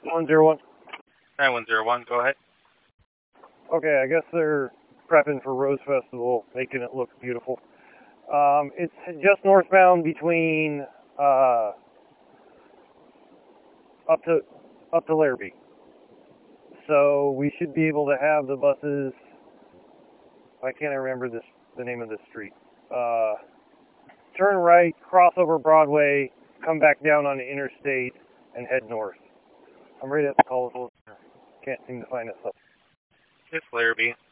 101. 9101, go ahead. Okay, I guess they're prepping for Rose Festival, making it look beautiful. It's just northbound between up to Larrabee. So we should be able to have the buses. Why can't I remember the name of this street? Turn right, cross over Broadway, come back down on the interstate, and head north. I'm right at the Collinsville. Can't seem to find it. It's Larrabee.